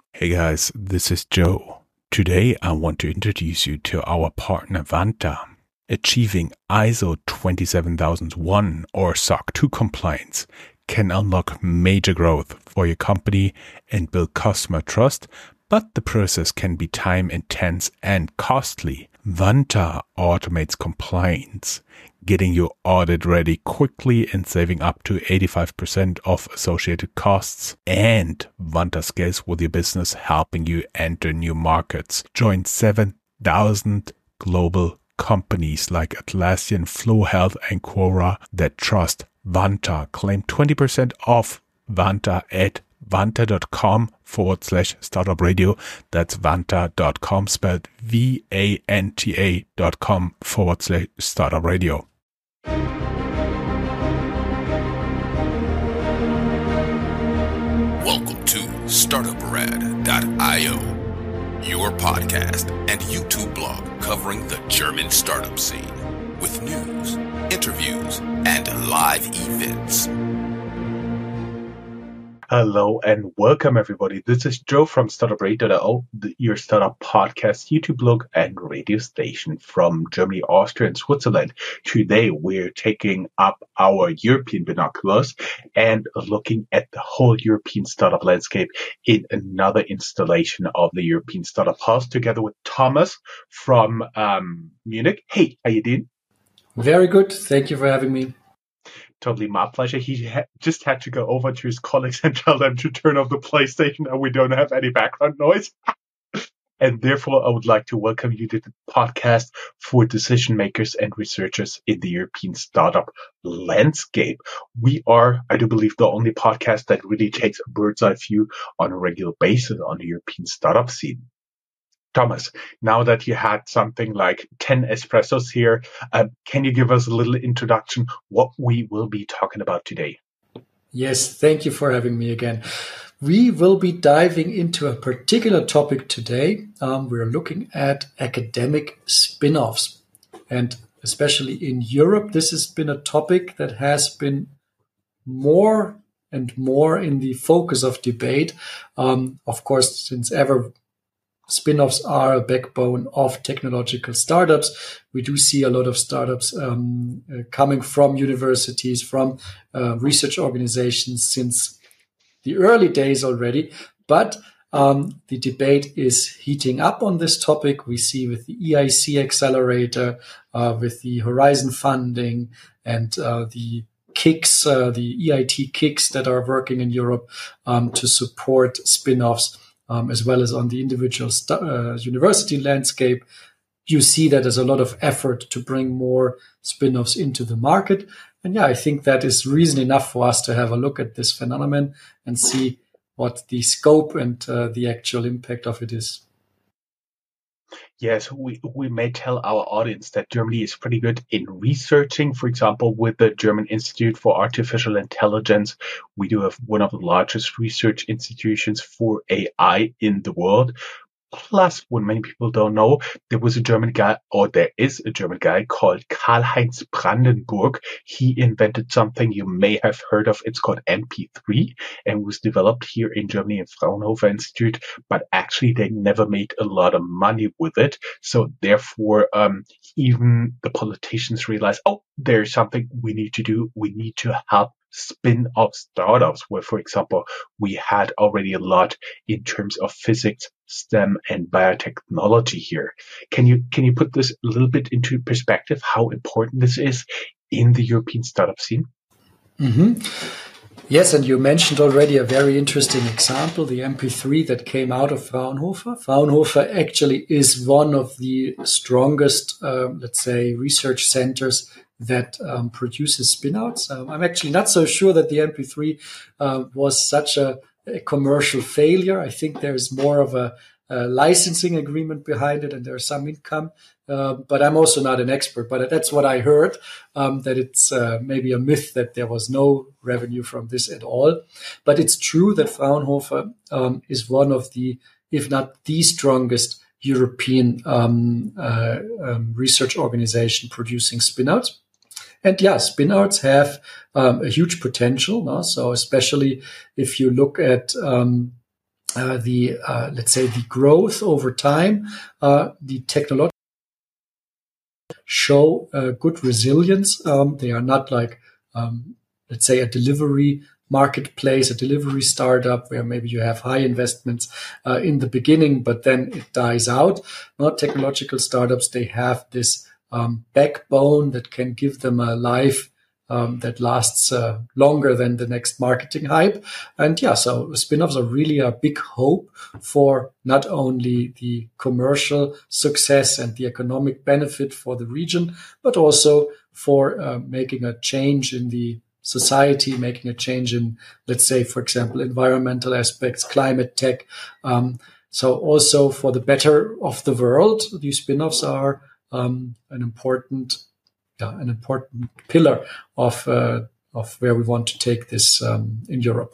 Hey guys, this is Joe. Today I want to introduce you to our partner Vanta. Achieving ISO 27001 or SOC 2 compliance can unlock major growth for your company and build customer trust, but the process can be time intense and costly. Vanta automates compliance, getting your audit ready quickly and saving up to 85% of associated costs. And Vanta scales with your business, helping you enter new markets. Join 7,000 global companies like Atlassian, Flow Health, and Quora that trust Vanta. Claim 20% off Vanta at vanta.com/startup radio. That's vanta.com, spelled VANTA.com/startup radio. Welcome to StartupRad.io, your podcast and YouTube blog covering the German startup scene with news, interviews, and live events. Hello and welcome everybody. This is Joe from StartupRad.io, your startup podcast, YouTube blog, and radio station from Germany, Austria, and Switzerland. Today we're taking up our European binoculars and looking at the whole European startup landscape in another installation of the European Startup House together with Thomas from Munich. Hey, how you doing? Very good. Thank you for having me. Totally my pleasure. He just had to go over to his colleagues and tell them to turn off the PlayStation and we don't have any background noise. And therefore, I would like to welcome you to the podcast for decision makers and researchers in the European startup landscape. We are, I do believe, the only podcast that really takes a bird's eye view on a regular basis on the European startup scene. Thomas, now that you had something like 10 espressos here, can you give us a little introduction what we will be talking about today? Yes, thank you for having me again. We will be diving into a particular topic today. We're looking at academic spin-offs. And especially in Europe, this has been a topic that has been more and more in the focus of debate. Of course, since ever, spin-offs are a backbone of technological startups. We do see a lot of startups coming from universities, from research organizations since the early days already. But the debate is heating up on this topic. We see with the EIC accelerator, with the Horizon funding, and the KICs, the EIT KICs that are working in Europe to support spin-offs. As well as on the individual university landscape, you see that there's a lot of effort to bring more spin-offs into the market. And yeah, I think that is reason enough for us to have a look at this phenomenon and see what the scope and the actual impact of it is. Yes, we may tell our audience that Germany is pretty good in researching. For example, with the German Institute for Artificial Intelligence, we do have one of the largest research institutions for AI in the world. Plus, what many people don't know, there is a German guy called Karl-Heinz Brandenburg. He invented something you may have heard of. It's called MP3 and was developed here in Germany in Fraunhofer Institute, but actually they never made a lot of money with it. So therefore, even the politicians realized, there's something we need to do. We need to help spin-off startups where, for example, we had already a lot in terms of physics, STEM, and biotechnology here. Can you put this a little bit into perspective, how important this is in the European startup scene? Mm-hmm. Yes, and you mentioned already a very interesting example, the MP3 that came out of Fraunhofer. Fraunhofer actually is one of the strongest, let's say, research centers that produces spinouts. I'm actually not so sure that the MP3 was such a commercial failure. I think there's more of a licensing agreement behind it and there's some income. But I'm also not an expert, but that's what I heard, that it's maybe a myth that there was no revenue from this at all. But it's true that Fraunhofer is one of the, if not the strongest European research organization producing spinouts. And yeah, spinouts have a huge potential. No? So especially if you look at let's say the growth over time, the technology show good resilience. They are not like, let's say, a delivery marketplace, a delivery startup where maybe you have high investments in the beginning, but then it dies out. Not technological startups. They have this backbone that can give them a life that lasts longer than the next marketing hype. And yeah, so spin-offs are really a big hope for not only the commercial success and the economic benefit for the region, but also for making a change in the society, making a change in, let's say, for example, environmental aspects, climate tech. So also for the better of the world, these spin-offs are an important pillar of where we want to take this in Europe.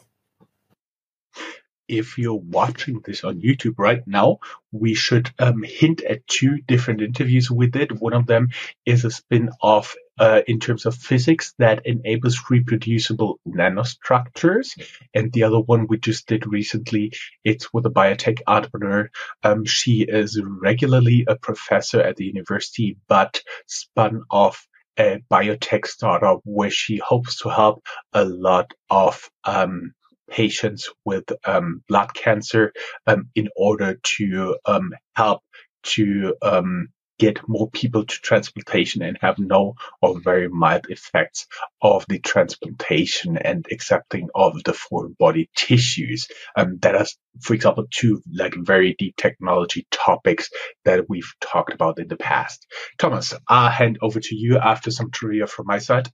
If you're watching this on YouTube right now, we should hint at two different interviews with it. One of them is a spin-off in terms of physics that enables reproducible nanostructures. And the other one we just did recently, it's with a biotech entrepreneur. She is regularly a professor at the university, but spun off a biotech startup where she hopes to help a lot of patients with blood cancer in order to help to get more people to transplantation and have no or very mild effects of the transplantation and accepting of the foreign body tissues. That is, for example, two like very deep technology topics that we've talked about in the past. Thomas, I'll hand over to you after some trivia from my side.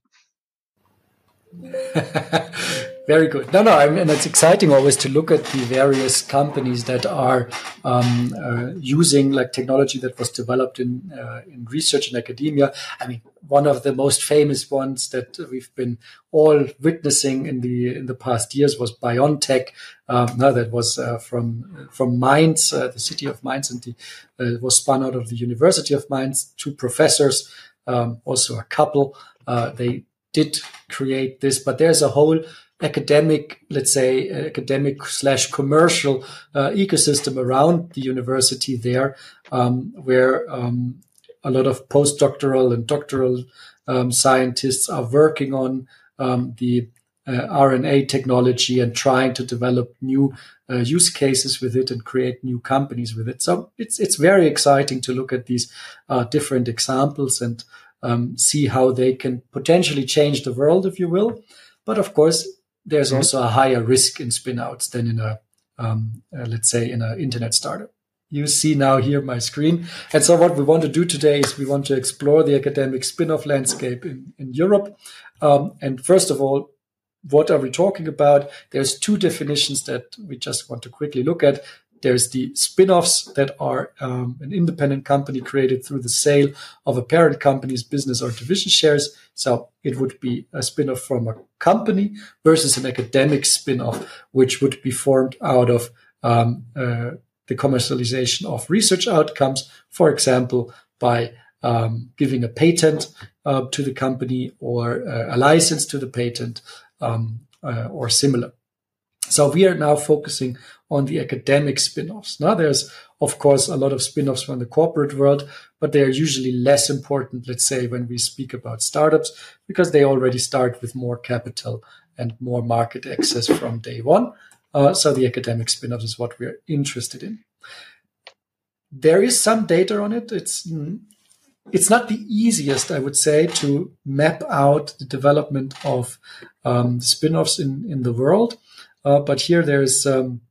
Very good. No, and it's exciting always to look at the various companies that are using like technology that was developed in research and academia. I mean, one of the most famous ones that we've been all witnessing in the past years was BioNTech. That was from Mainz, the city of Mainz, and it was spun out of the University of Mainz. Two professors, also a couple. They did create this, but there's a whole academic, let's say, academic/commercial ecosystem around the university there, where a lot of postdoctoral and doctoral scientists are working on the RNA technology and trying to develop new use cases with it and create new companies with it. So it's very exciting to look at these different examples and see how they can potentially change the world, if you will. But of course, there's also a higher risk in spin-outs than in a, let's say, in an internet startup. You see now here my screen. And so what we want to do today is we want to explore the academic spin-off landscape in Europe. And first of all, what are we talking about? There's two definitions that we just want to quickly look at. There's the spin-offs that are an independent company created through the sale of a parent company's business or division shares. So it would be a spin-off from a company versus an academic spin-off, which would be formed out of the commercialization of research outcomes, for example, by giving a patent to the company or a license to the patent or similar. So we are now focusing on the academic spin-offs. Now, there's, of course, a lot of spin-offs from the corporate world, but they are usually less important, let's say, when we speak about startups, because they already start with more capital and more market access from day one. So the academic spin-off is what we're interested in. There is some data on it. It's not the easiest, I would say, to map out the development of spin-offs in the world. But here there's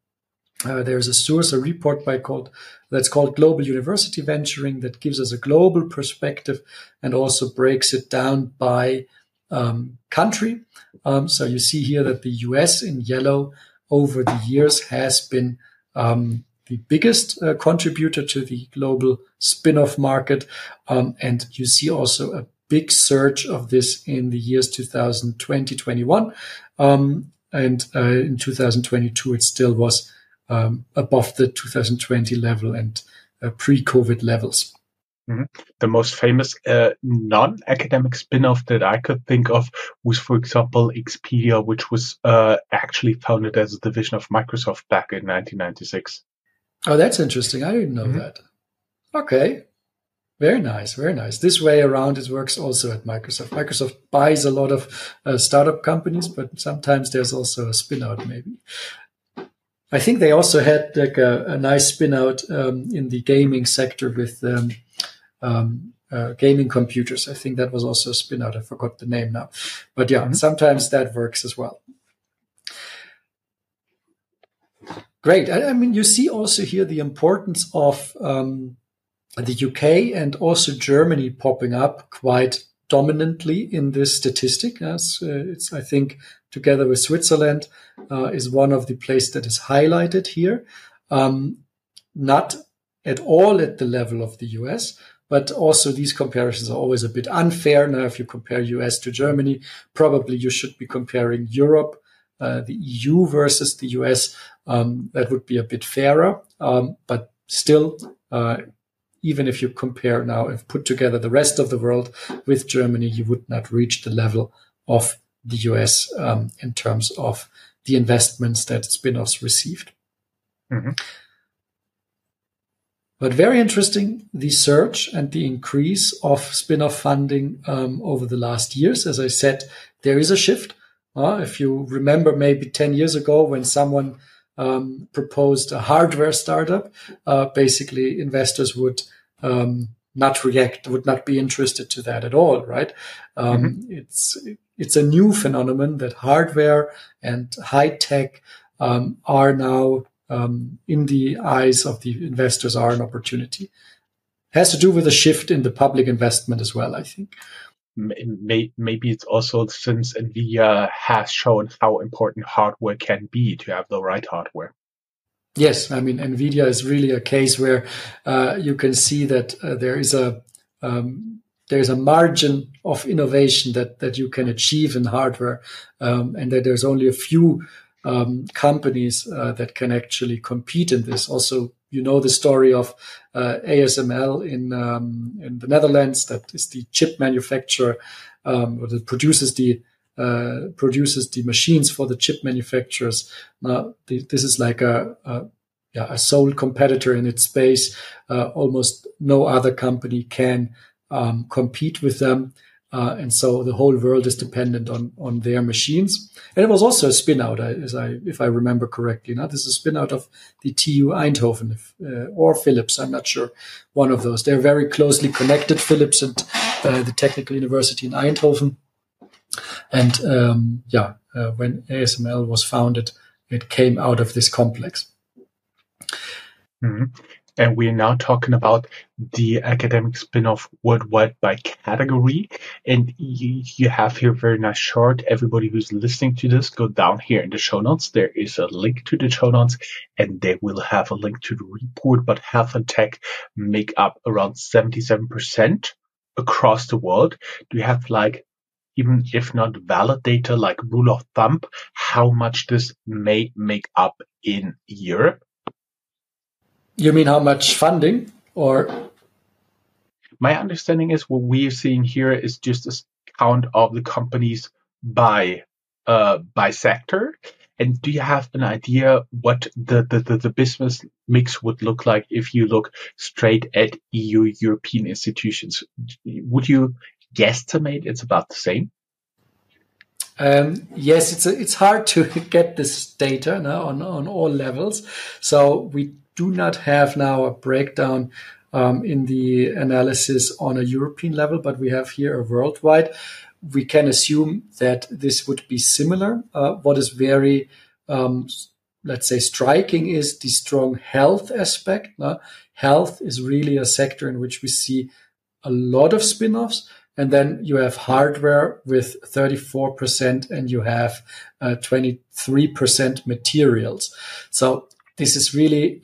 a source, a report that's called Global University Venturing, that gives us a global perspective and also breaks it down by country. So you see here that the US in yellow over the years has been the biggest contributor to the global spin-off market. And you see also a big surge of this in the years 2020, 21. And in 2022, it still was above the 2020 level and pre-COVID levels. Mhm. The most famous non-academic spin-off that I could think of was, for example, Expedia, which was actually founded as a division of Microsoft back in 1996. Oh, that's interesting. I didn't know that. Okay. Very nice, very nice. This way around, it works also at Microsoft. Microsoft buys a lot of startup companies, but sometimes there's also a spin-out maybe. I think they also had like a nice spin-out in the gaming sector with gaming computers. I think that was also a spin-out. I forgot the name now. But yeah, sometimes that works as well. Great. I mean, you see also here the importance of the UK and also Germany popping up quite dominantly in this statistic. It's, I think, together with Switzerland, is one of the places that is highlighted here. Not at all at the level of the US, but also these comparisons are always a bit unfair. Now, if you compare US to Germany, probably you should be comparing Europe, the EU versus the US. That would be a bit fairer, but still, even if you compare now, if put together the rest of the world with Germany, you would not reach the level of the US in terms of the investments that spin-offs received. Mm-hmm. But very interesting, the surge and the increase of spin-off funding over the last years. As I said, there is a shift. If you remember maybe 10 years ago when someone proposed a hardware startup, basically investors would not react, would not be interested to that at all, right? It's a new phenomenon that hardware and high tech are now in the eyes of the investors are an opportunity. Has to do with a shift in the public investment as well, I think. Maybe it's also since NVIDIA has shown how important hardware can be to have the right hardware. Yes, I mean, NVIDIA is really a case where you can see that there's a margin of innovation that you can achieve in hardware, and that there's only a few companies that can actually compete in this. Also, you know the story of ASML in the Netherlands, that is the chip manufacturer that produces the machines for the chip manufacturers. Now, this is like a sole competitor in its space. Almost no other company can compete with them. And so the whole world is dependent on their machines. And it was also a spin-out, if I remember correctly. Now, this is a spin-out of the TU Eindhoven or Philips. I'm not sure. One of those. They're very closely connected, Philips and the Technical University in Eindhoven. And when ASML was founded, it came out of this complex. Mm-hmm. And we're now talking about the academic spin-off worldwide by category. And you have here a very nice chart. Everybody who's listening to this, go down here in the show notes. There is a link to the show notes, and they will have a link to the report. But health and tech make up around 77% across the world. Do you have, like, even if not valid data, like rule of thumb, how much this may make up in Europe? You mean how much funding, or? My understanding is what we're seeing here is just a count of the companies by sector. And do you have an idea what the business mix would look like if you look straight at European institutions? Would you guesstimate it's about the same? Yes, it's hard to get this data now on all levels. So we do not have now a breakdown in the analysis on a European level, but we have here a worldwide. We can assume that this would be similar. What is very, let's say, striking is the strong health aspect. Health is really a sector in which we see a lot of spin-offs. And then you have hardware with 34%, and you have 23% materials. So this is really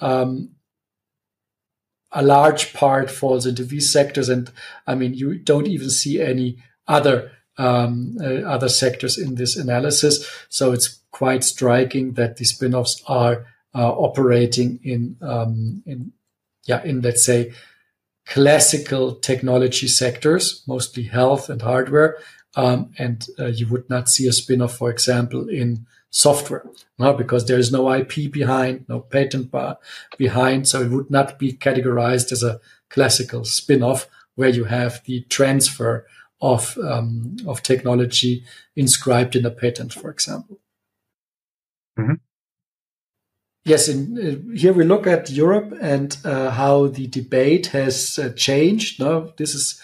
a large part falls into these sectors. And I mean, you don't even see any other sectors in this analysis. So it's quite striking that the spin-offs are operating in let's say, classical technology sectors, mostly health and hardware. And you would not see a spin-off, for example, in software, because there is no IP behind, no patent behind. So it would not be categorized as a classical spin-off where you have the transfer of technology inscribed in a patent, for example. Mm-hmm. Yes, here we look at Europe and how the debate has changed. No, this is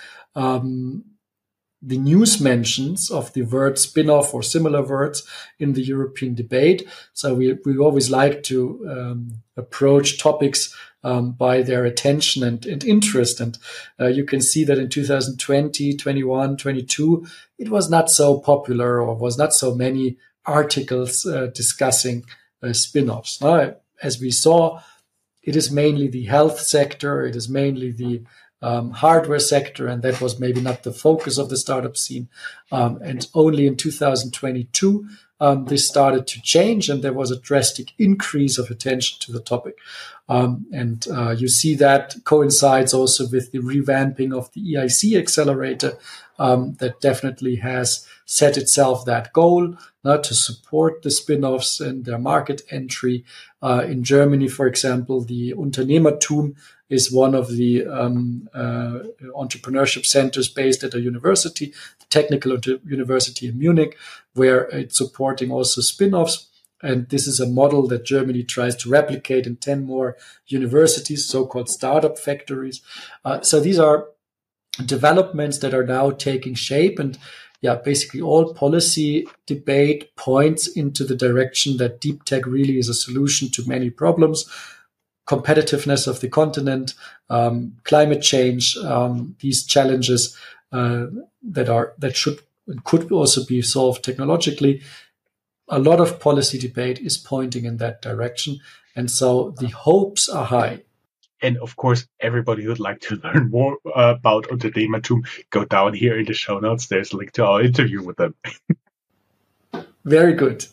the news mentions of the word spin-off or similar words in the European debate. So we always like to approach topics by their attention and interest. And you can see that in 2020, 21, 22, it was not so popular or was not so many articles discussing spin-offs. As we saw, it is mainly the health sector, it is mainly the hardware sector, and that was maybe not the focus of the startup scene. And only in 2022, this started to change, and there was a drastic increase of attention to the topic. And you see that coincides also with the revamping of the EIC accelerator that definitely has set itself that goal to support the spin-offs and their market entry. In Germany, for example, the Unternehmertum is one of the entrepreneurship centers based at a university, the Technical University in Munich, where it's supporting also spin-offs. And this is a model that Germany tries to replicate in 10 more universities, so-called startup factories. So these are developments that are now taking shape. And basically all policy debate points into the direction that deep tech really is a solution to many problems. Competitiveness of the continent, climate change, these challenges that could also be solved technologically. A lot of policy debate is pointing in that direction, and so the hopes are high. And of course, everybody who'd like to learn more about Unternehmertum, go down here in the show notes. There's a link to our interview with them. Very good.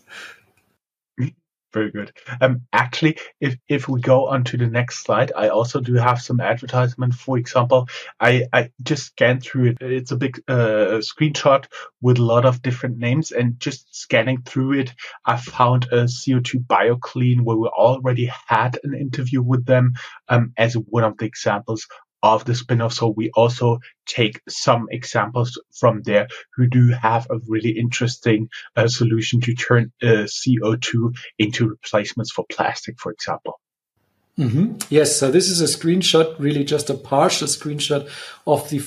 Very good. Actually, if we go on to the next slide, I also do have some advertisement. For example, I just scanned through it. It's a big screenshot with a lot of different names, and just scanning through it, I found a CO2 BioClean where we already had an interview with them as one of the examples of the spin-off. So we also take some examples from there who do have a really interesting solution to turn CO2 into replacements for plastic, for example. Mm-hmm. Yes, so this is a screenshot, really just a partial screenshot of the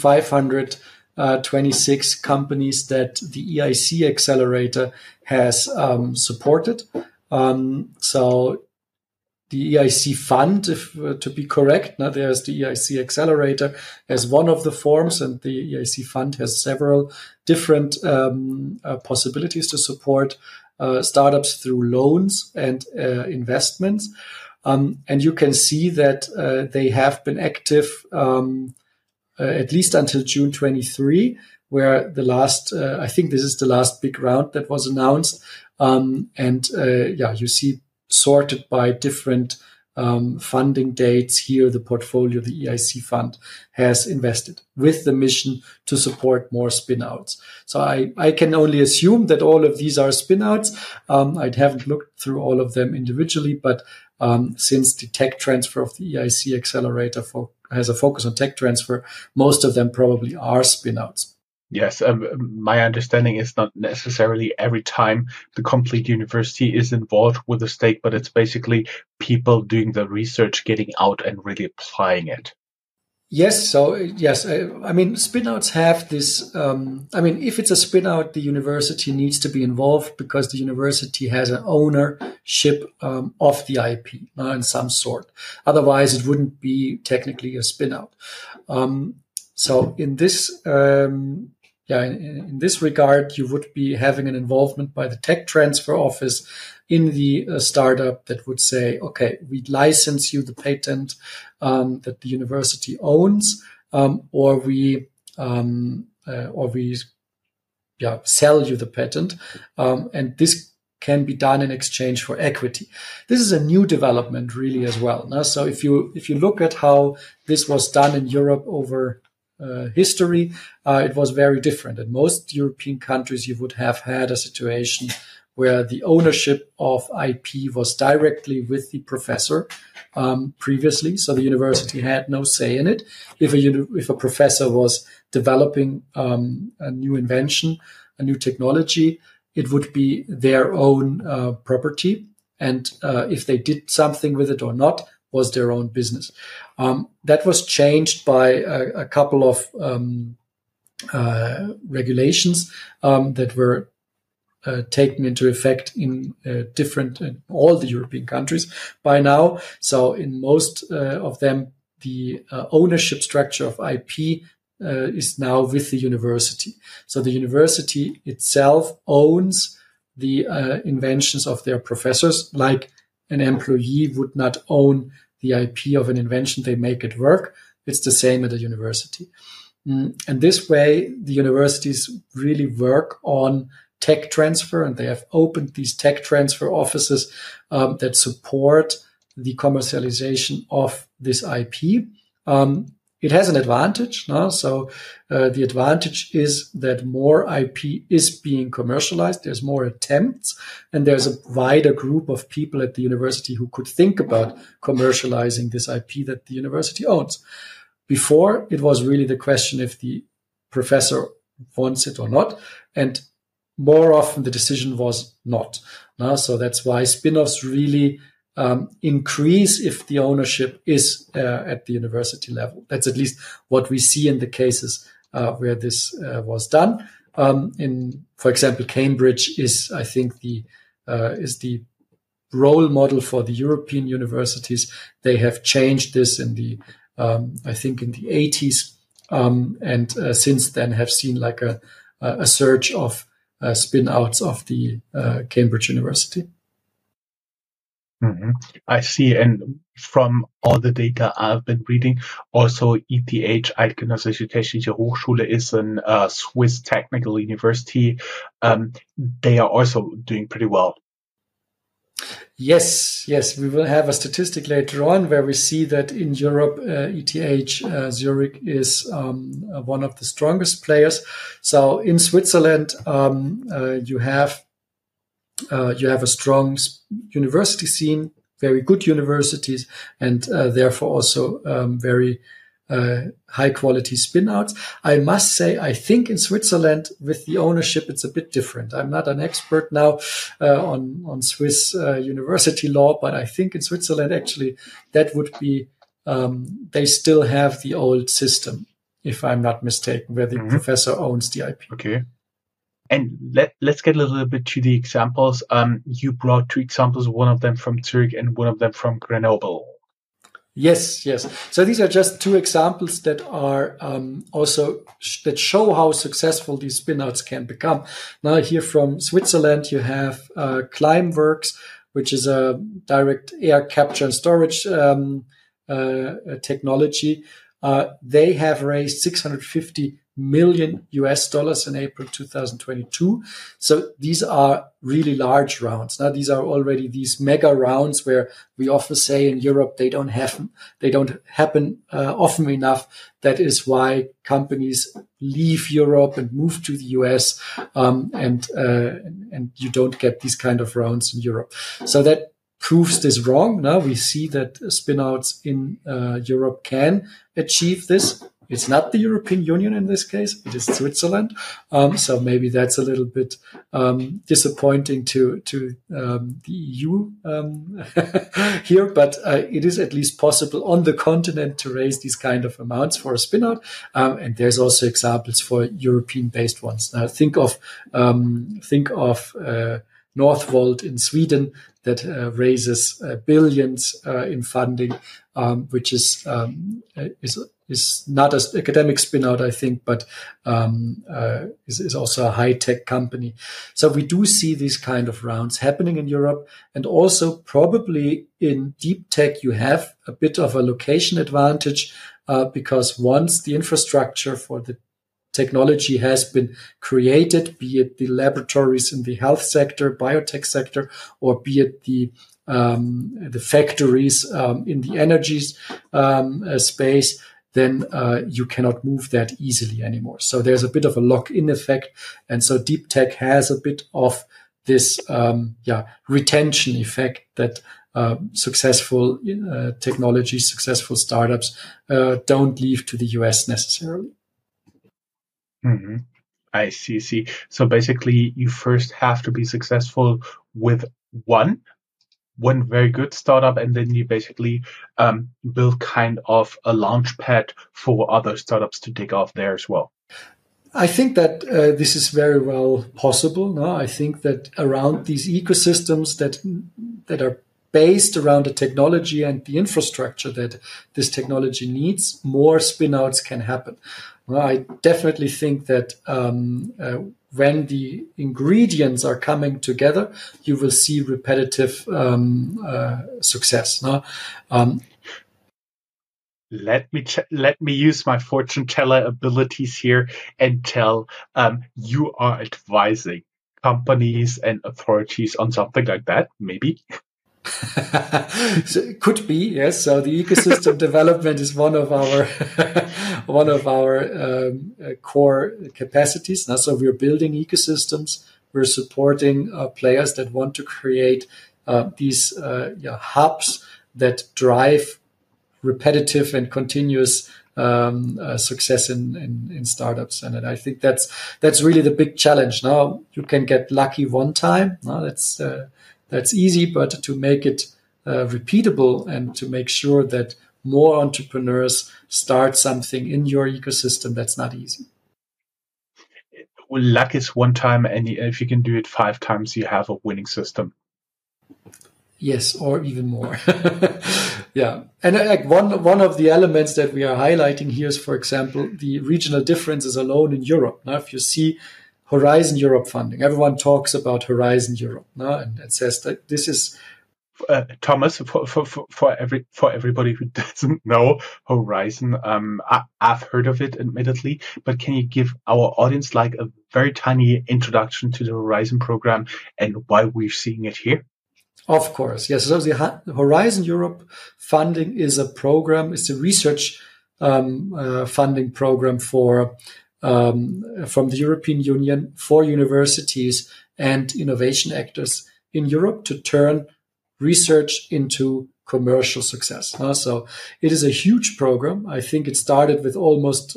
526 companies that the EIC accelerator has supported. So the EIC fund, to be correct, there's the EIC accelerator as one of the forms, and the EIC fund has several different possibilities to support startups through loans and investments. And you can see that they have been active at least until June 23, where the last, I think this is the last big round that was announced. You see sorted by different funding dates here, the portfolio the EIC fund has invested with the mission to support more spin-outs. So I can only assume that all of these are spin-outs. I haven't looked through all of them individually, but since the tech transfer of the EIC accelerator has a focus on tech transfer, most of them probably are spin-outs. Yes, my understanding is not necessarily every time the complete university is involved with a stake, but it's basically people doing the research, getting out and really applying it. Yes. So yes, I mean, spin-outs have this. If it's a spin-out, the university needs to be involved because the university has an ownership of the IP in some sort. Otherwise, it wouldn't be technically a spin-out. So in this. In this regard, you would be having an involvement by the tech transfer office in the startup that would say, okay, we license you the patent that the university owns, or we sell you the patent. And this can be done in exchange for equity. This is a new development really as well. So if you look at how this was done in Europe over history, it was very different. In most European countries, you would have had a situation where the ownership of IP was directly with the professor previously. So the university had no say in it. If a professor was developing a new invention, a new technology, it would be their own property. And if they did something with it or not, was their own business. That was changed by a couple of regulations that were taken into effect in all the European countries by now. So in most of them, the ownership structure of IP is now with the university. So the university itself owns the inventions of their professors, like an employee would not own the IP of an invention, they make it work. It's the same at a university. And this way, the universities really work on tech transfer, and they have opened these tech transfer offices that support the commercialization of this IP. It has an advantage. No? So the advantage is that more IP is being commercialized. There's more attempts, and there's a wider group of people at the university who could think about commercializing this IP that the university owns. Before, it was really the question if the professor wants it or not, and more often the decision was not. No? So that's why spin-offs really increase if the ownership is at the university level. That's at least what we see in the cases where this was done. For example, Cambridge is, I think, the role model for the European universities. They have changed this in the, I think, in the 80s, and since then have seen like a surge of spin-outs of the Cambridge University. Mm-hmm. I see. And from all the data I've been reading, also ETH, Eidgenössische Technische Hochschule, is a Swiss technical university. They are also doing pretty well. Yes. We will have a statistic later on where we see that in Europe, ETH Zurich is one of the strongest players. So in Switzerland, you have a strong university scene, very good universities, and therefore also very high quality spin-outs. I must say, I think in Switzerland with the ownership, it's a bit different. I'm not an expert now on Swiss university law, but I think in Switzerland actually that would be, they still have the old system, if I'm not mistaken, where the professor owns the IP. Okay. And let's get a little bit to the examples. You brought two examples, one of them from Zurich and one of them from Grenoble. Yes. So these are just two examples that are that show how successful these spin-outs can become. Now here from Switzerland, you have Climeworks, which is a direct air capture and storage technology. They have raised $650 million in April 2022. So these are really large rounds. Now these are already these mega rounds where we often say in Europe they don't happen often enough. That is why companies leave Europe and move to the US, and you don't get these kind of rounds in Europe. So that proves this wrong. Now we see that spin-outs in Europe can achieve this. It's not the European Union in this case. It is Switzerland. So maybe that's a little bit disappointing to the EU here, but it is at least possible on the continent to raise these kind of amounts for a spin-out. And there's also examples for European-based ones. Now think of Northvolt in Sweden that raises billions in funding, which is not an academic spin-out, I think, but is also a high-tech company. So we do see these kind of rounds happening in Europe, and also probably in deep tech you have a bit of a location advantage because once the infrastructure for the technology has been created, be it the laboratories in the health sector, biotech sector, or be it the factories in the energies space, then you cannot move that easily anymore. So there's a bit of a lock-in effect. And so deep tech has a bit of this retention effect that successful technologies, successful startups don't leave to the US necessarily. Mm-hmm. I see. So basically, you first have to be successful with one very good startup, and then you basically build kind of a launch pad for other startups to take off there as well. I think that this is very well possible. No? I think that around these ecosystems that are based around the technology and the infrastructure that this technology needs, more spin-outs can happen. Well, I definitely think that when the ingredients are coming together, you will see repetitive success. No? Let me use my fortune teller abilities here and tell you are advising companies and authorities on something like that, maybe. So it could be, yes. So the ecosystem development is one of our core capacities. Now, so we're building ecosystems. We're supporting players that want to create these hubs that drive repetitive and continuous success in startups. And I think that's really the big challenge. Now, you can get lucky one time. Now, that's easy, but to make it repeatable and to make sure that more entrepreneurs start something in your ecosystem, that's not easy. Well, luck is one time, and if you can do it 5 times, you have a winning system. Yes, or even more. Yeah. And one of the elements that we are highlighting here is, for example, the regional differences alone in Europe. Now, if you see Horizon Europe funding, everyone talks about Horizon Europe, no? And it says that this is Thomas, for everybody who doesn't know Horizon, I've heard of it, admittedly, but can you give our audience like a very tiny introduction to the Horizon program and why we're seeing it here? Of course, yes. So the Horizon Europe funding is a program. It's a research funding program from the European Union for universities and innovation actors in Europe to turn research into commercial success. So it is a huge program. I think it started with almost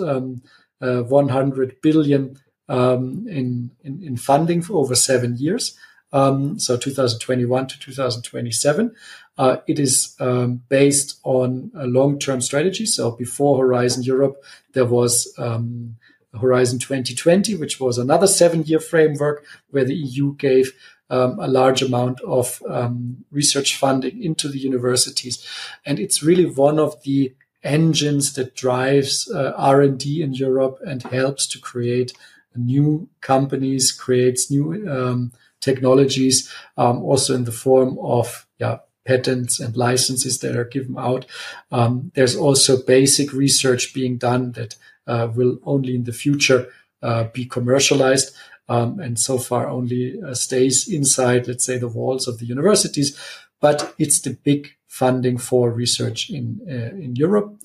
100 billion in funding for over 7 years. So 2021 to 2027. It is based on a long-term strategy. So before Horizon Europe, there was Horizon 2020, which was another 7-year framework where the EU gave a large amount of research funding into the universities. And it's really one of the engines that drives R&D in Europe and helps to create new companies, creates new technologies, also in the form of patents and licenses that are given out. There's also basic research being done that will only in the future be commercialized, and so far only stays inside, let's say, the walls of the universities. But it's the big funding for research in Europe.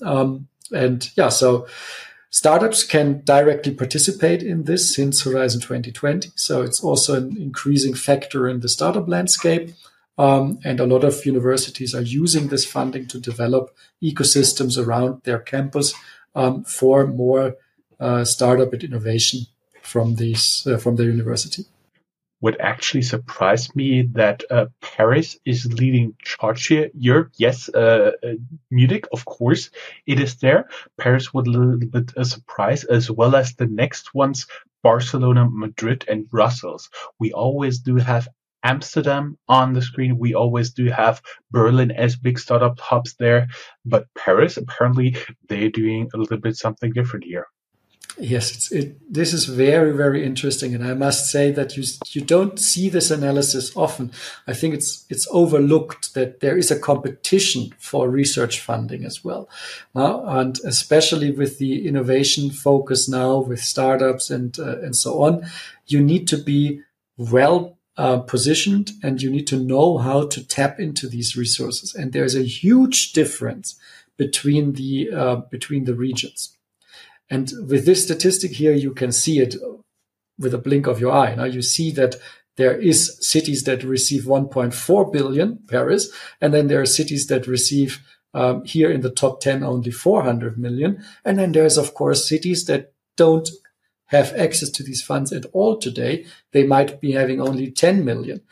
So startups can directly participate in this since Horizon 2020. So it's also an increasing factor in the startup landscape. And a lot of universities are using this funding to develop ecosystems around their campus for more startup and innovation from their university. What actually surprised me that Paris is leading charge here. Europe, yes, Munich, of course, it is there. Paris was a little bit a surprise, as well as the next ones, Barcelona, Madrid, and Brussels. We always do have Amsterdam on the screen. We always do have Berlin as big startup hubs there. But Paris, apparently, they're doing a little bit something different here. Yes, this is very, very interesting, and I must say that you don't see this analysis often. I think it's overlooked that there is a competition for research funding as well, and especially with the innovation focus now with startups and so on, you need to be well positioned, and you need to know how to tap into these resources. And there's a huge difference between the regions. And with this statistic here, you can see it with a blink of your eye. Now you see that there is cities that receive 1.4 billion, Paris, and then there are cities that receive here in the top 10 only 400 million. And then there's, of course, cities that don't have access to these funds at all today. They might be having only 10 million.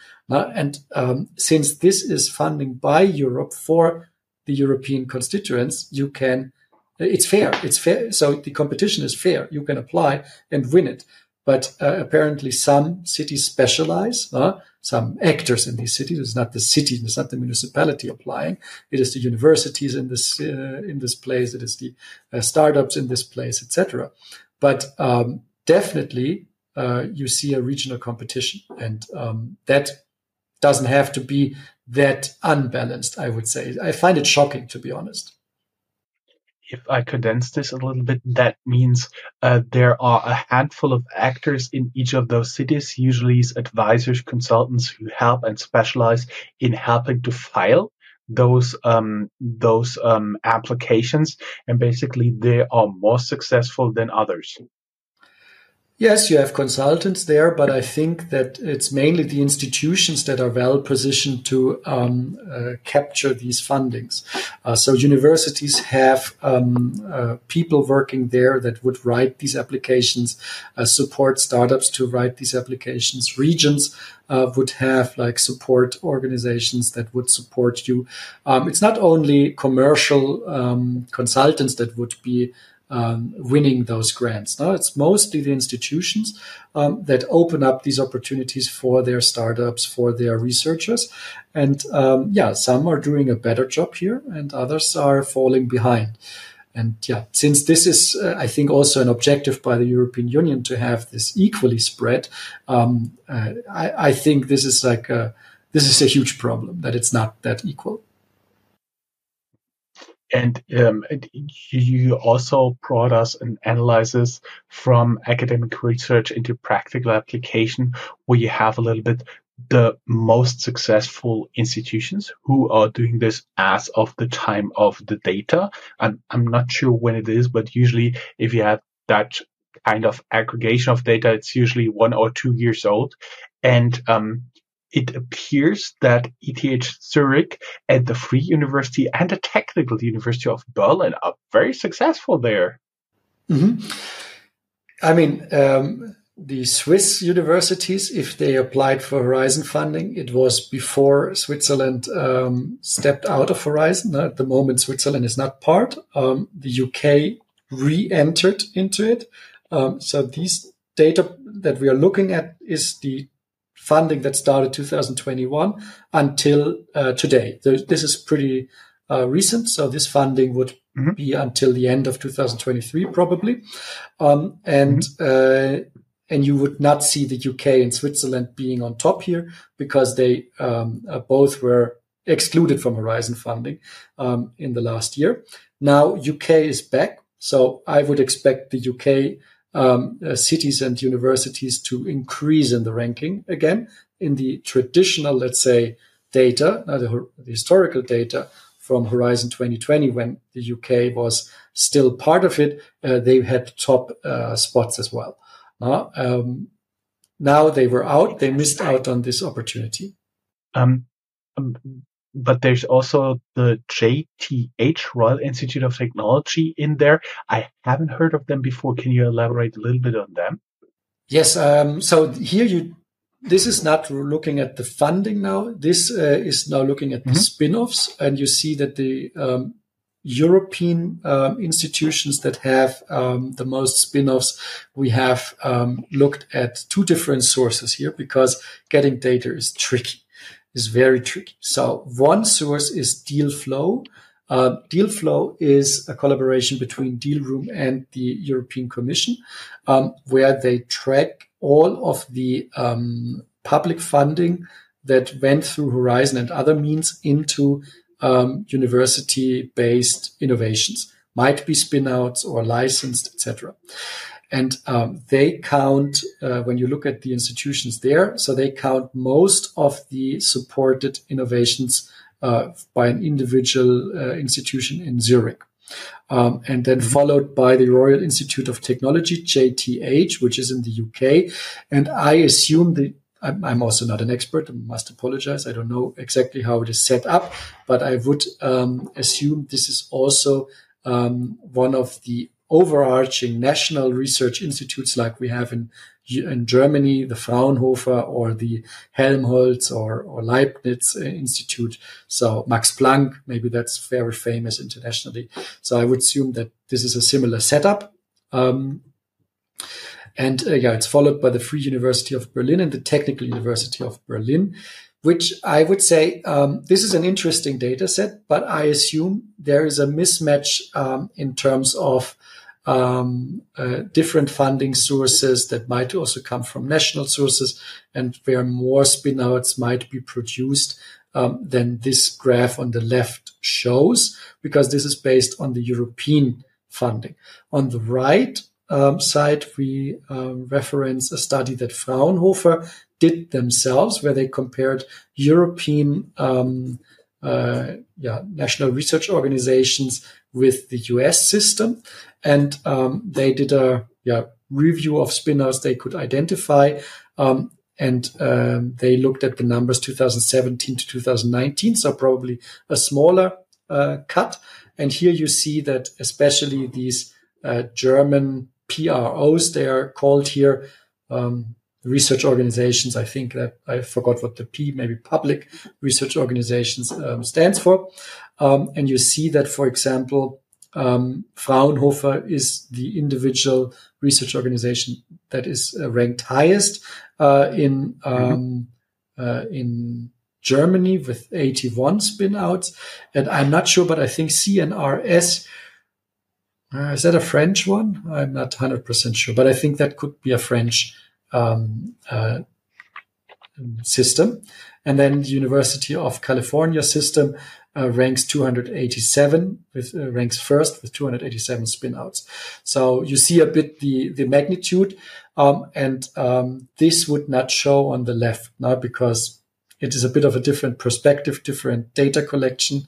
Since this is funding by Europe for the European constituents, it's fair. It's fair. So the competition is fair. You can apply and win it. But apparently some cities specialize, some actors in these cities. It's not the city, it's not the municipality applying. It is the universities in this place. It is the startups in this place, etc. But definitely you see a regional competition. And that doesn't have to be that unbalanced, I would say. I find it shocking, to be honest. If I condense this a little bit, that means there are a handful of actors in each of those cities, usually advisors, consultants who help and specialize in helping to file those applications, and basically they are more successful than others. Yes, you have consultants there, but I think that it's mainly the institutions that are well positioned to capture these fundings. So universities have people working there that would write these applications, support startups to write these applications. Regions would have like support organizations that would support you. It's not only commercial consultants that would be winning those grants. No, it's mostly the institutions that open up these opportunities for their startups, for their researchers. And some are doing a better job here and others are falling behind. And since this is, I think, also an objective by the European Union to have this equally spread, I think this is a huge problem, that it's not that equal. And you also brought us an analysis from academic research into practical application, where you have a little bit the most successful institutions who are doing this as of the time of the data. And I'm not sure when it is, but usually if you have that kind of aggregation of data, it's usually 1 or 2 years old. And it appears that ETH Zurich and the Free University and the Technical University of Berlin are very successful there. Mm-hmm. I mean, the Swiss universities, if they applied for Horizon funding, it was before Switzerland stepped out of Horizon. At the moment, Switzerland is not part. The UK re-entered into it. So these data that we are looking at is the funding that started 2021 until today. This is pretty recent, so this funding would be until the end of 2023 probably, and you would not see the UK and Switzerland being on top here because they both were excluded from Horizon funding in the last year. Now UK is back, so I would expect the UK cities and universities to increase in the ranking again in the traditional, let's say, data, the historical data from Horizon 2020, when the UK was still part of it. They had top spots as well. Now they were out. They missed out on this opportunity. But there's also the JTH, Royal Institute of Technology, in there. I haven't heard of them before. Can you elaborate a little bit on them? Yes. So here this is not looking at the funding now. This is now looking at the spin-offs. And you see that the European institutions that have the most spin-offs, we have looked at 2 different sources here because getting data is tricky. Is very tricky. So one source is deal flow. DealFlow is a collaboration between Dealroom and the European Commission, where they track all of the public funding that went through Horizon and other means into university-based innovations, might be spin-outs or licensed, etc. And they count, when you look at the institutions there, so they count most of the supported innovations by an individual institution in Zurich. And then followed by the Royal Institute of Technology, JTH, which is in the UK. And I assume I'm also not an expert, I must apologize. I don't know exactly how it is set up, but I would assume this is also one of the overarching national research institutes like we have in Germany, the Fraunhofer or the Helmholtz or Leibniz Institute. So Max Planck, maybe that's very famous internationally. So I would assume that this is a similar setup. It's followed by the Free University of Berlin and the Technical University of Berlin, which I would say this is an interesting data set, but I assume there is a mismatch in terms of different funding sources that might also come from national sources and where more spin-outs might be produced than this graph on the left shows, because this is based on the European funding. On the right side, we reference a study that Fraunhofer did themselves, where they compared European national research organizations with the US system. And they did a review of spin-outs they could identify. They looked at the numbers 2017 to 2019, so probably a smaller cut. And here you see that especially these German PROs, they are called here, research organizations. I think that I forgot what the P, maybe public research organizations, stands for. And you see that, for example, Fraunhofer is the individual research organization that is ranked highest in Germany with 81 spin-outs. And I'm not sure, but I think CNRS, is that a French one? I'm not 100% sure, but I think that could be a French system. And then the University of California system ranks 287, ranks first with 287 spin-outs. So you see a bit the magnitude, and this would not show on the left now because it is a bit of a different perspective, different data collection.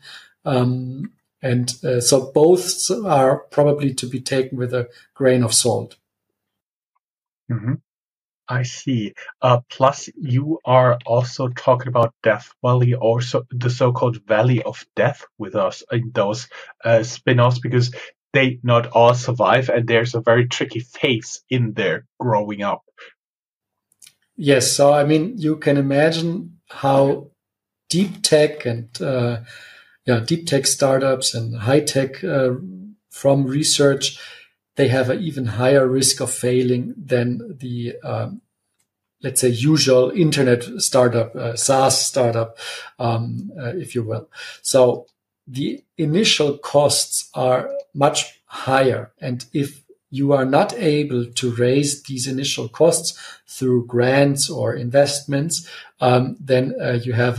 So both are probably to be taken with a grain of salt. Mm-hmm. I see. Plus, you are also talking about Death Valley, or the so-called Valley of Death with us in those spin-offs, because they not all survive, and there's a very tricky phase in there growing up. Yes, so I mean, you can imagine how deep tech and deep tech startups and high tech from research, they have an even higher risk of failing than the, let's say, usual internet startup, SaaS startup, if you will. So the initial costs are much higher. And if you are not able to raise these initial costs through grants or investments, then you have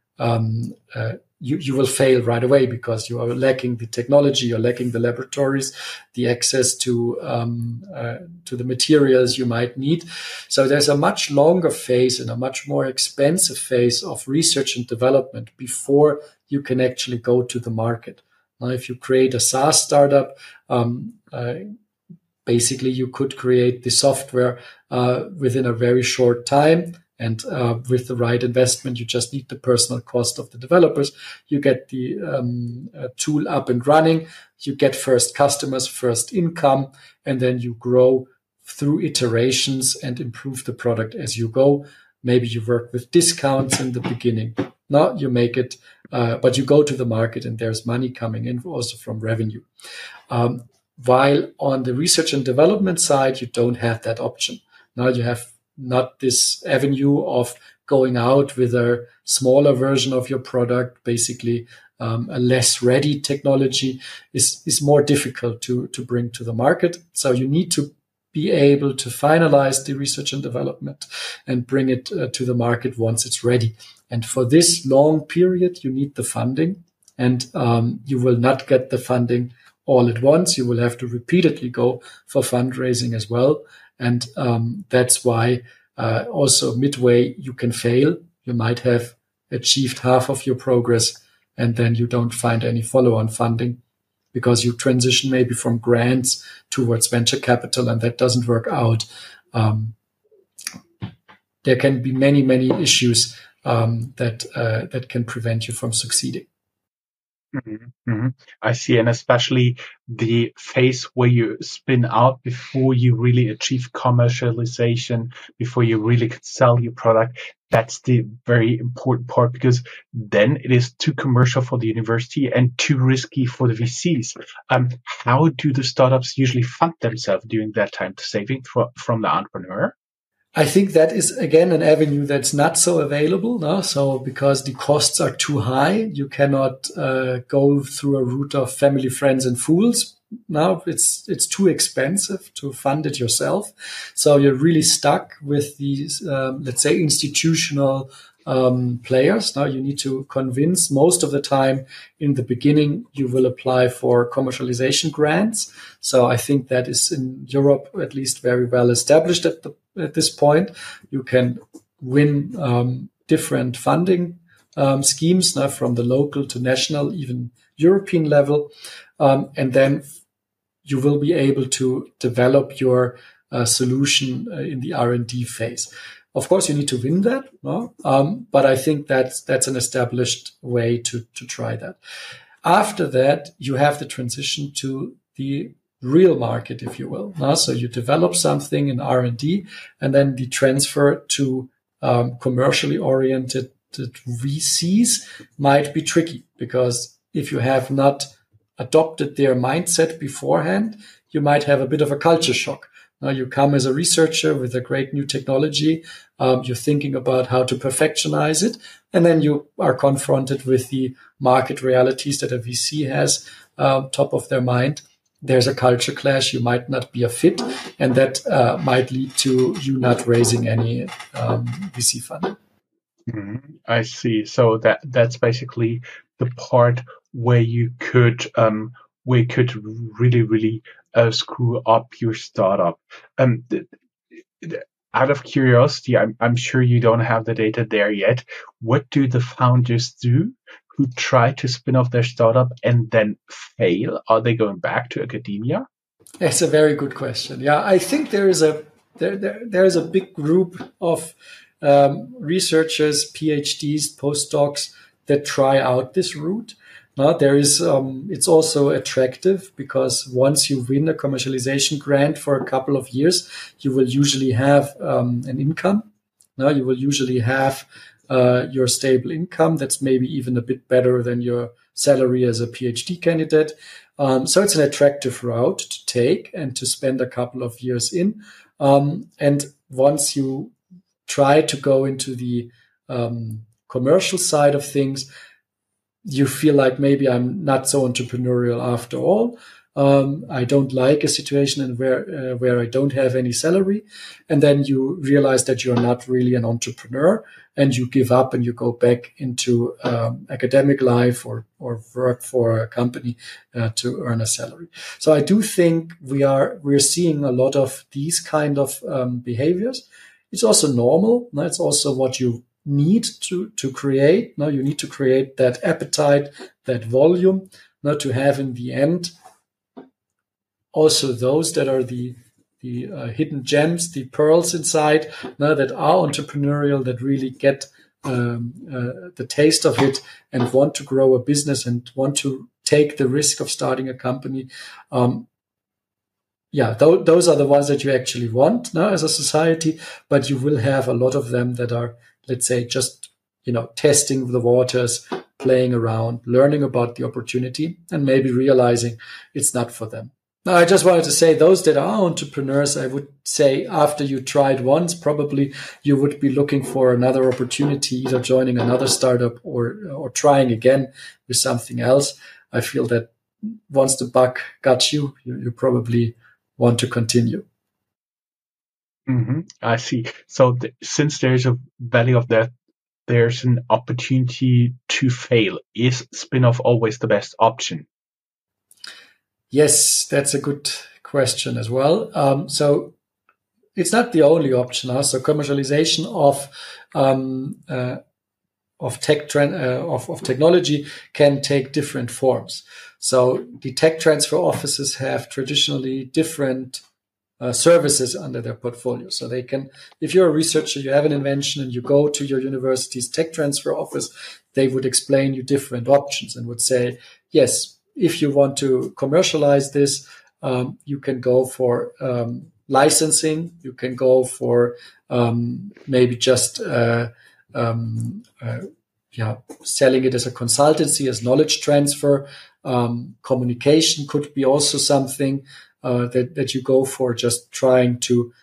you will fail right away because you are lacking the technology, you're lacking the laboratories, the access to the materials you might need. So there's a much longer phase and a much more expensive phase of research and development before you can actually go to the market. Now, if you create a SaaS startup, basically you could create the software within a very short time. And with the right investment, you just need the personal cost of the developers. You get the tool up and running. You get first customers, first income, and then you grow through iterations and improve the product as you go. Maybe you work with discounts in the beginning. No, you make it, but you go to the market and there's money coming in also from revenue. While on the research and development side, you don't have that option. Now you have not this avenue of going out with a smaller version of your product, basically a less ready technology is more difficult to bring to the market. So you need to be able to finalize the research and development and bring it to the market once it's ready. And for this long period, you need the funding, and you will not get the funding all at once. You will have to repeatedly go for fundraising as well. And that's why also midway you can fail. You might have achieved half of your progress, and then you don't find any follow-on funding because you transition maybe from grants towards venture capital, and that doesn't work out. There can be many, many issues that can prevent you from succeeding. I see. And especially the phase where you spin out before you really achieve commercialization, before you really could sell your product. That's the very important part, because then it is too commercial for the university and too risky for the VCs. How do the startups usually fund themselves during that time to saving from the entrepreneur? I think that is, again, an avenue that's not so available. No? So because the costs are too high, you cannot go through a route of family, friends, and fools. No, it's too expensive to fund it yourself. So you're really stuck with these, let's say, institutional players. Now you need to convince. Most of the time in the beginning, you will apply for commercialization grants. So I think that is in Europe at least very well established at this point. You can win different funding schemes now from the local to national, even European level. And then you will be able to develop your solution in the R&D phase. Of course, you need to win that, no? But I think that's an established way to try that. After that, you have the transition to the real market, if you will. No? So you develop something in R&D, and then the transfer to commercially oriented VCs might be tricky, because if you have not adopted their mindset beforehand, you might have a bit of a culture shock. Now you come as a researcher with a great new technology. You're thinking about how to perfectionize it. And then you are confronted with the market realities that a VC has top of their mind. There's a culture clash. You might not be a fit. And that might lead to you not raising any VC funding. I see. So that's basically the part where you could really screw up your startup. Out of curiosity, I'm sure you don't have the data there yet. What do the founders do who try to spin off their startup and then fail? Are they going back to academia? That's a very good question. Yeah, I think there is a big group of researchers, PhDs, postdocs that try out this route. There is, it's also attractive because once you win a commercialization grant for a couple of years, you will usually have an income. You will usually have your stable income that's maybe even a bit better than your salary as a PhD candidate. So it's an attractive route to take and to spend a couple of years in. And once you try to go into the commercial side of things, you feel like maybe I'm not so entrepreneurial after all. I don't like a situation where I don't have any salary. And then you realize that you're not really an entrepreneur, and you give up and you go back into academic life or work for a company to earn a salary. So I do think we're seeing a lot of these kind of behaviors. It's also normal. It's also what you need to create. Now you need to create that appetite, that volume, to have in the end also those that are the hidden gems, the pearls inside, that are entrepreneurial, that really get the taste of it and want to grow a business and want to take the risk of starting a company. Those are the ones that you actually want as a society, but you will have a lot of them that are, let's say, just, testing the waters, playing around, learning about the opportunity, and maybe realizing it's not for them. No, I just wanted to say those that are entrepreneurs, I would say after you tried once, probably you would be looking for another opportunity, either joining another startup or trying again with something else. I feel that once the bug got you, you probably want to continue. I see. So since there's a value of that, there's an opportunity to fail. Is spin-off always the best option? Yes, that's a good question as well. So it's not the only option. So commercialization of technology can take different forms. So the tech transfer offices have traditionally different services under their portfolio. So they can, if you're a researcher, you have an invention and you go to your university's tech transfer office, they would explain you different options and would say, yes, if you want to commercialize this, you can go for licensing. You can go for maybe just selling it as a consultancy, as knowledge transfer. Communication could be also something that you go for, just trying to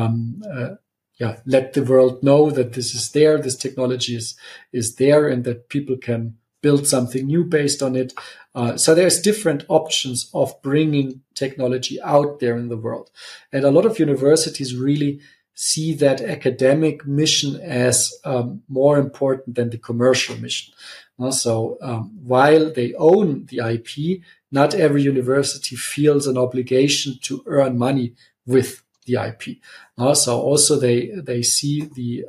let the world know that this is there, this technology is there, and that people can build something new based on it. So there's different options of bringing technology out there in the world. And a lot of universities really see that academic mission as more important than the commercial mission. So while they own the IP, not every university feels an obligation to earn money with the IP. So also they see the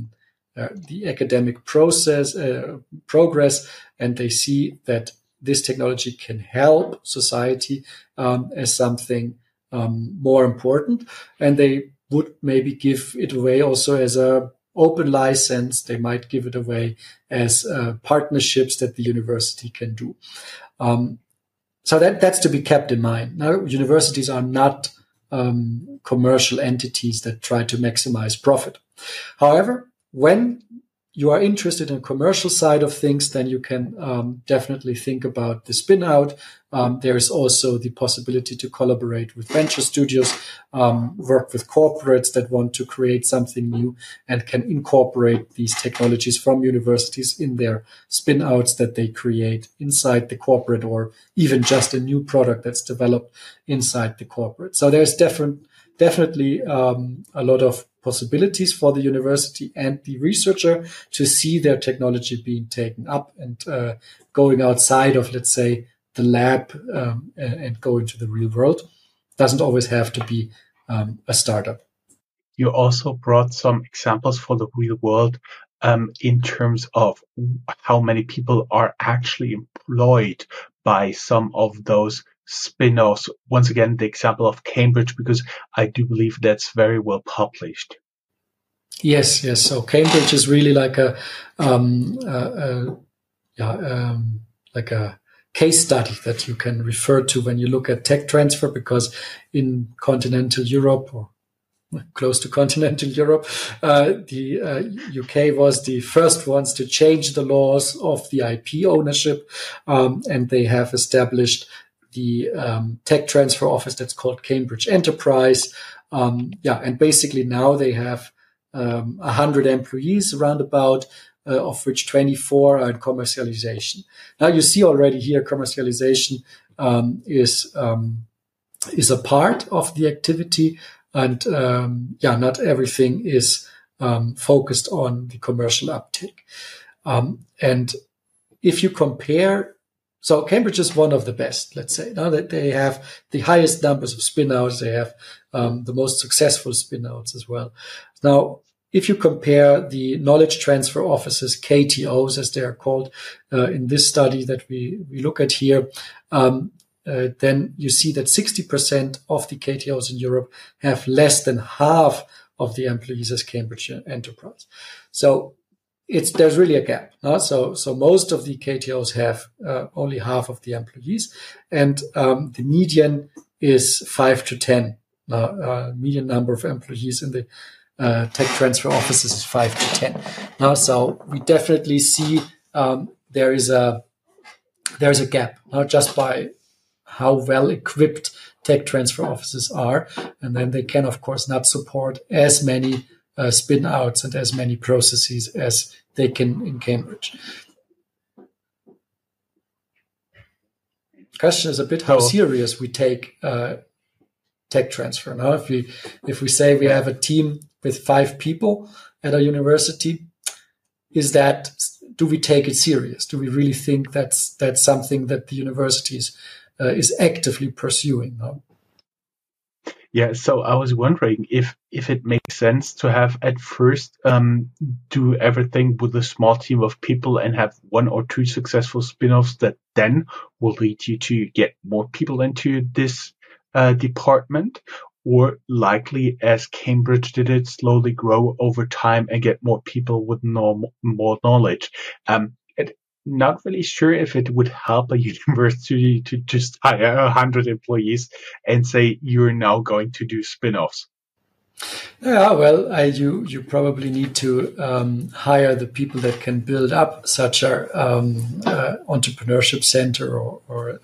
academic progress, and they see that this technology can help society as something more important, and they would maybe give it away also as a open license. They might give it away as partnerships that the university can do. So that's to be kept in mind. Now, universities are not commercial entities that try to maximize profit. However, when you are interested in the commercial side of things, then you can definitely think about the spin out. There is also the possibility to collaborate with venture studios, work with corporates that want to create something new and can incorporate these technologies from universities in their spin outs that they create inside the corporate, or even just a new product that's developed inside the corporate. So there's definitely a lot of possibilities for the university and the researcher to see their technology being taken up and going outside of, let's say, the lab and go into the real world. Doesn't always have to be a startup. You also brought some examples for the real world in terms of how many people are actually employed by some of those spin-offs. Once again, the example of Cambridge, because I do believe that's very well published. Yes. So Cambridge is really like a case study that you can refer to when you look at tech transfer, because in continental Europe, or close to continental Europe, the UK was the first ones to change the laws of the IP ownership, and they have established the tech transfer office that's called Cambridge Enterprise. And basically now they have 100 employees around about, of which 24 are in commercialization. Now you see already here commercialization is a part of the activity, and not everything is focused on the commercial uptake. And if you compare, so Cambridge is one of the best, let's say. Now that they have the highest numbers of spin-outs, they have the most successful spin-outs as well. Now, if you compare the knowledge transfer offices, KTOs as they are called, in this study that we look at here, then you see that 60% of the KTOs in Europe have less than half of the employees as Cambridge Enterprise. So there's really a gap. So most of the KTOs have only half of the employees, and the median is 5 to 10. Median number of employees in the tech transfer offices is 5 to 10. So we definitely see there is a gap, not just by how well equipped tech transfer offices are. And then they can, of course, not support as many spin outs and as many processes as they can in Cambridge. Question is a bit how serious we take tech transfer. Now, if we say we have a team with 5 people at a university, do we take it serious? Do we really think that's something that the universities is actively pursuing? No? Yeah, so I was wondering if it makes sense to have at first do everything with a small team of people and have 1 or 2 successful spin-offs that then will lead you to get more people into this department, or likely, as Cambridge did it, slowly grow over time and get more people with more knowledge. Not really sure if it would help a university to just hire 100 employees and say you're now going to do spin-offs. Yeah, well, you probably need to hire the people that can build up such a entrepreneurship center or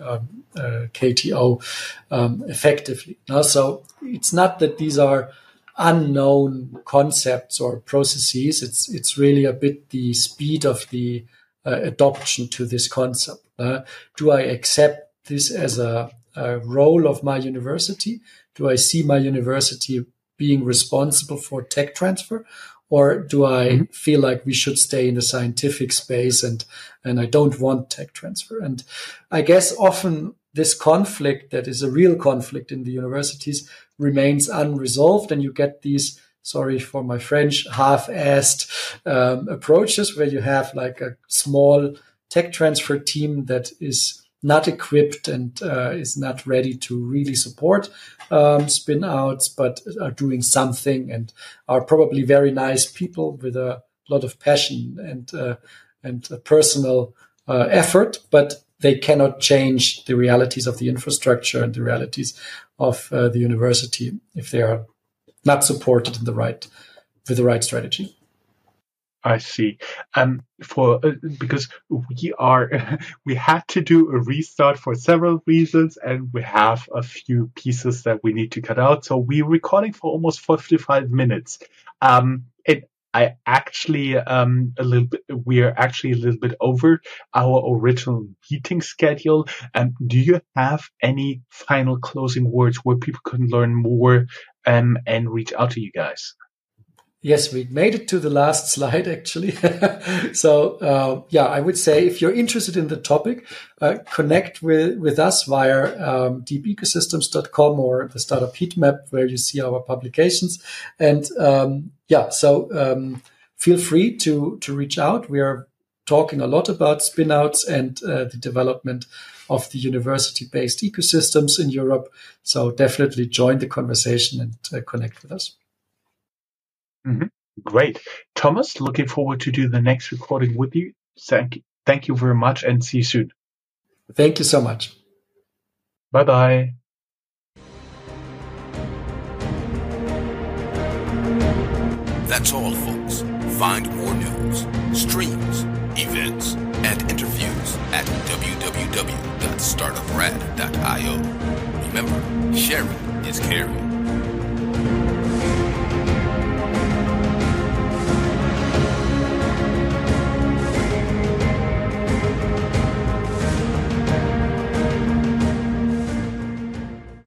KTO effectively. So it's not that these are unknown concepts or processes. It's really a bit the speed of the adoption to this concept. Do I accept this as a role of my university? Do I see my university being responsible for tech transfer? Or do I feel like we should stay in the scientific space and I don't want tech transfer? And I guess often this conflict that is a real conflict in the universities remains unresolved, and you get these, sorry for my French, half-assed approaches where you have like a small tech transfer team that is not equipped and is not ready to really support spin outs, but are doing something and are probably very nice people with a lot of passion and personal effort, but they cannot change the realities of the infrastructure and the realities of the university if they are not supported with the right strategy. I see. Because we had to do a restart for several reasons, and we have a few pieces that we need to cut out. So we're recording for almost 55 minutes. We're actually a little bit over our original meeting schedule. Do you have any final closing words where people can learn more and reach out to you guys? Yes, we made it to the last slide, actually. So, I would say if you're interested in the topic, connect with us via deepecosystems.com or the Startup Heatmap, where you see our publications. And feel free to reach out. We are talking a lot about spin-outs and the development of the university-based ecosystems in Europe. So definitely join the conversation and connect with us. Mm-hmm. Great. Thomas, looking forward to do the next recording with you. Thank you very much, and see you soon. Thank you so much. Bye-bye. That's all, folks. Find more news, streams, events, and interviews at www.startuprad.io. Remember, sharing is caring.